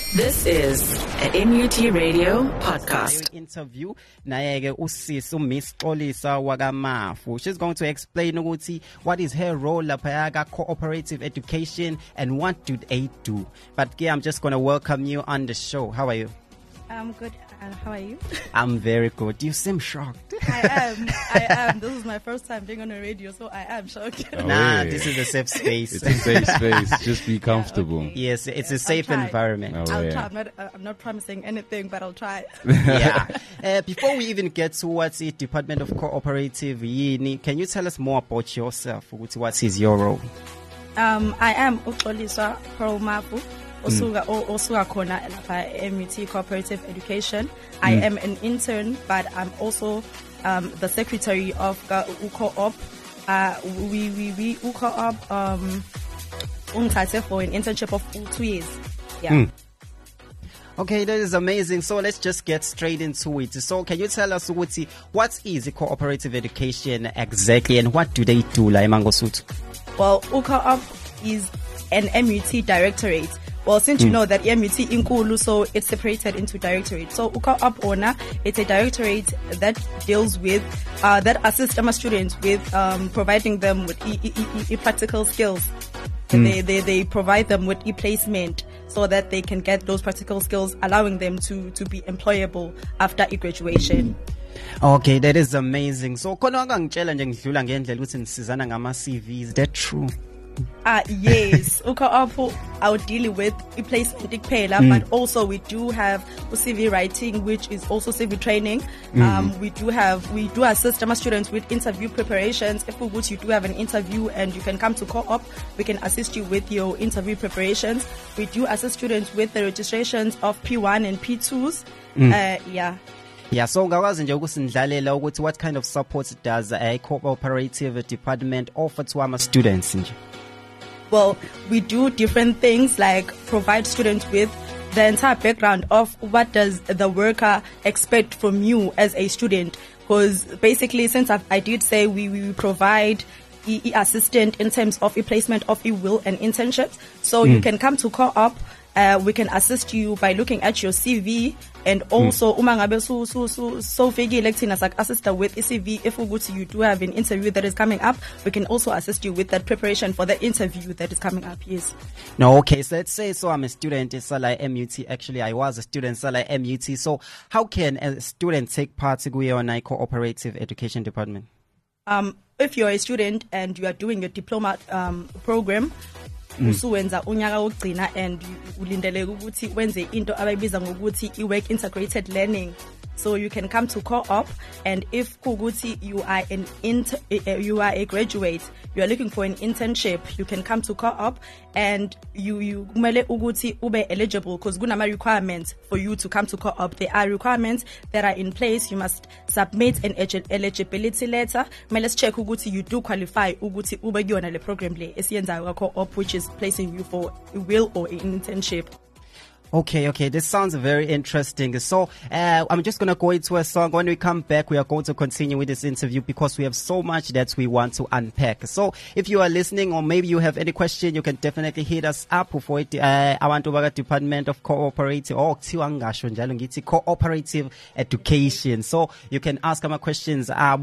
This is a MUT Radio podcast. Interview naye usisi Miss Xolisa wakamafu. She's going to explain ukuthi what is her role lapha cooperative education and what do they do. But yeah, I'm just going to welcome you on the show. How are you? I'm good. How are you? I'm very good. You seem shocked. I am. This is my first time being on a radio, so I am shocked. This is a safe space. It's a safe space. Just be comfortable. Okay. Yes, it's a safe environment. I'll try. I'm not promising anything, but I'll try. Yeah. Before we even get towards the Department of Cooperative, can you tell us more about yourself? What is your role? I am uXolisa Mafu. Osuga khona lapha MUT Cooperative Education. I am an intern, but I'm also the secretary of UCOOP. We UCOOP ungithathe for an internship of 2 years. Yeah. Okay, that is amazing. So let's just get straight into it. So can you tell us what is cooperative education exactly and what do they do la eMangosuthu? Well, UCOOP is an MUT directorate. Well, since you know that MUT inkulu, so it's separated into directorate. So UCOOP owner, it's a directorate that deals with that assists my students with providing them with practical skills. They provide them with placement so that they can get those practical skills, allowing them to be employable after graduation. Okay, that is amazing. So khona ngangitshela nje ngidlula ngendlela ukuthi nisizana ngama CV, is that true? Yes, UCOOP I'll deal with placement kuphela, but also we do have CV writing, which is also CV training. We do assist my students with interview preparations. If you do have an interview and you can come to co-op, we can assist you with your interview preparations. We do assist students with the registrations of P1 and P2s. Yeah, so ngakwazi nje ukusindlalela ukuthi what kind of support does a cooperative department offer to our students nje? Well, we do different things like provide students with the entire background of what does the worker expect from you as a student. Because basically, since I did say we provide assistant in terms of placement of will and internships. So you can come to co-op. We can assist you by looking at your CV and also uma ngabe so fikile kuthina sak assist with CV. If you do have an interview that is coming up, we can also assist you with that preparation for the interview that is coming up. Yes. No, okay. So let's say I'm a student in Salai MUT. Actually, I was a student in Salai MUT. So how can a student take part in a cooperative education department? If you're a student and you are doing your diploma program, usuwenza unyaka wokugcina and ulindele ukuthi wenze into abayibiza ngokuthi i-work integrated learning. So you can come to co-op, and if kuguti you are a graduate, you are looking for an internship, you can come to co-op, and you kumele uguti ube eligible because kunama requirements for you to come to co-op. There are requirements that are in place. You must submit an eligibility letter. Let's check uguti you do qualify uguti ube kuyona le program le esiyenzayo co-op, which is placing you for a will or an internship. Okay. This sounds very interesting. So, I'm just going to go into a song. When we come back, we are going to continue with this interview because we have so much that we want to unpack. So, if you are listening or maybe you have any question, you can definitely hit us up for it. I want to Department of Cooperative Cooperative Education. So, you can ask my questions on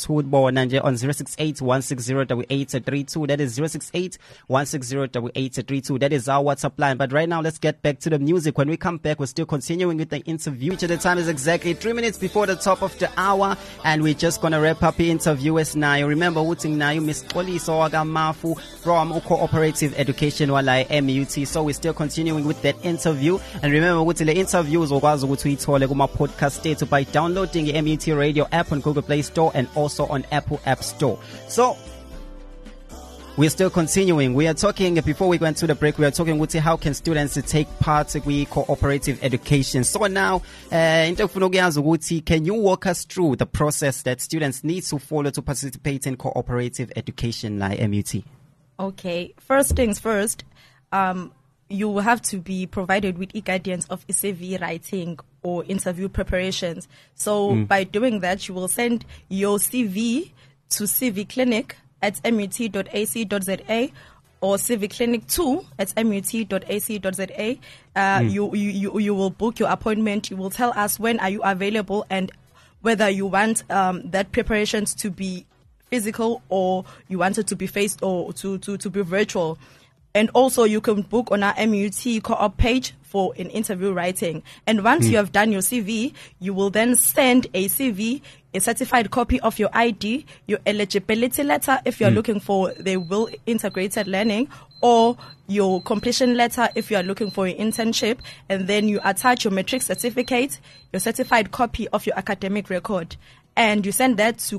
068-160-8832. That is 068-160-8832. That is our WhatsApp line. But right now, let's get back to the music. When we come back, we're still continuing with the interview. The time is exactly 3 minutes before the top of the hour, and we're just gonna wrap up the interview as now. Remember, wooting now, Miss Xolisa wakamafu from Cooperative Education wala MUT. So we're still continuing with that interview, and remember, wooting the interviews okwazi ukuthi uyithole kuma podcast state by downloading the MUT Radio app on Google Play Store and also on Apple App Store. So we're still continuing. We are talking, before we went to the break, we are talking about how can students take part in cooperative education. So now, can you walk us through the process that students need to follow to participate in cooperative education like MUT? Okay. First things first, you will have to be provided with guidance of CV writing or interview preparations. So by doing that, you will send your CV to CV Clinic at mut.ac.za or Civic Clinic 2 at mut.ac.za. You will book your appointment. You will tell us when are you available and whether you want that preparations to be physical or you want it to be faced or to be virtual. And also you can book on our MUT co-op page for an interview writing. And once you have done your CV, you will then send a CV, a certified copy of your ID, your eligibility letter if you're looking for the Will Integrated Learning, or your completion letter if you are looking for an internship, and then you attach your matric certificate, your certified copy of your academic record, and you send that to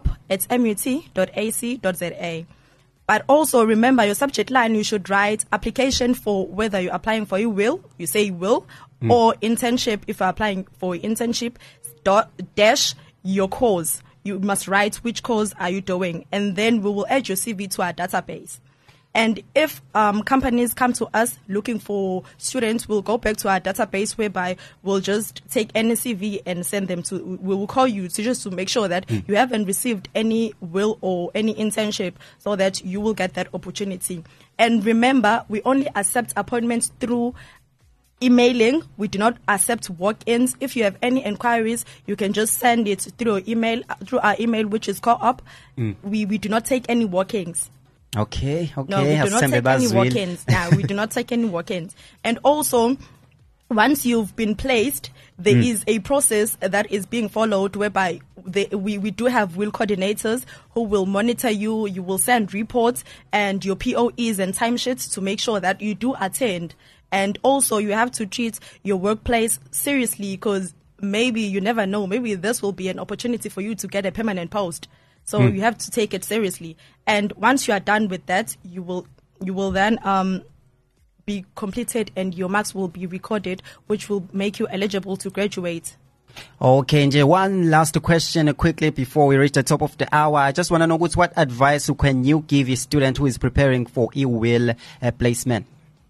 co-op@mut.ac.za. But also remember your subject line, you should write application for whether you're applying for your will, you say will, or internship if you're applying for internship, dash your course. You must write which course are you doing, and then we will add your CV to our database. And if companies come to us looking for students, we'll go back to our database whereby we'll just take any CV and send them to, we will call you to just to make sure that you haven't received any will or any internship so that you will get that opportunity. And remember, we only accept appointments through emailing. We do not accept walk-ins. If you have any inquiries, you can just send it through our email, which is co-op. We do not take any walk-ins. Okay. No, we do not take any walk-ins. No, we do not take any walk-ins. And also, once you've been placed, there is a process that is being followed whereby we do have will coordinators who will monitor you. You will send reports and your POEs and timesheets to make sure that you do attend. And also, you have to treat your workplace seriously because maybe you never know. Maybe this will be an opportunity for you to get a permanent post. So you have to take it seriously. And once you are done with that, you will then be completed and your marks will be recorded, which will make you eligible to graduate. Okay, Nje, one last question quickly before we reach the top of the hour. I just want to know what advice can you give a student who is preparing for e-will placement?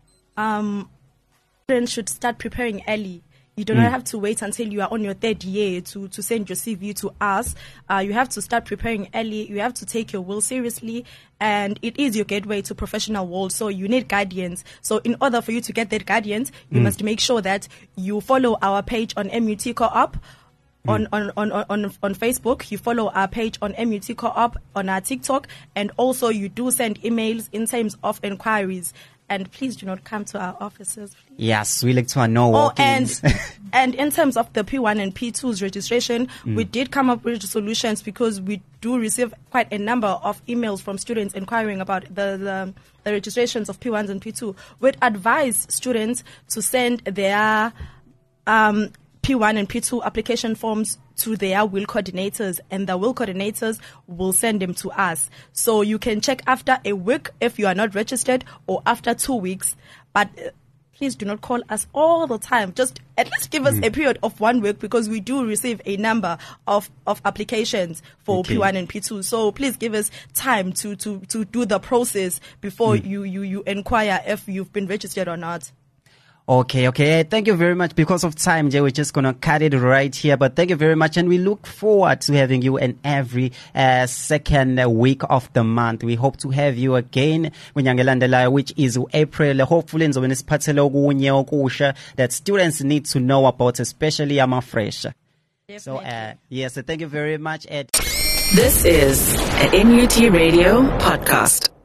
Students should start preparing early. You do not have to wait until you are on your third year to send your CV to us. You have to start preparing early. You have to take your will seriously. And it is your gateway to professional world. So you need guardians. So in order for you to get that guardians, you must make sure that you follow our page on MUT Co-op. On Facebook, you follow our page on MUT Co-op on our TikTok. And also you do send emails in terms of inquiries. And please do not come to our offices. Please. Yes, we like to know. Oh, and in terms of the P1 and P2's registration, we did come up with solutions because we do receive quite a number of emails from students inquiring about the registrations of P1s and P2. We'd advise students to send their P1 and P2 application forms to their will coordinators, and the will coordinators will send them to us. So you can check after a week if you are not registered, or after 2 weeks. But please do not call us all the time. Just at least give us a period of 1 week because we do receive a number of applications for P1 and P2. So please give us time to do the process before you inquire if you've been registered or not. Okay. Thank you very much. Because of time, Jay, we're just going to cut it right here. But thank you very much. And we look forward to having you in every second week of the month. We hope to have you again, which is April. Hopefully, that students need to know about, especially fresh. So, yes, thank you very much, Ed. This is a NUT Radio podcast.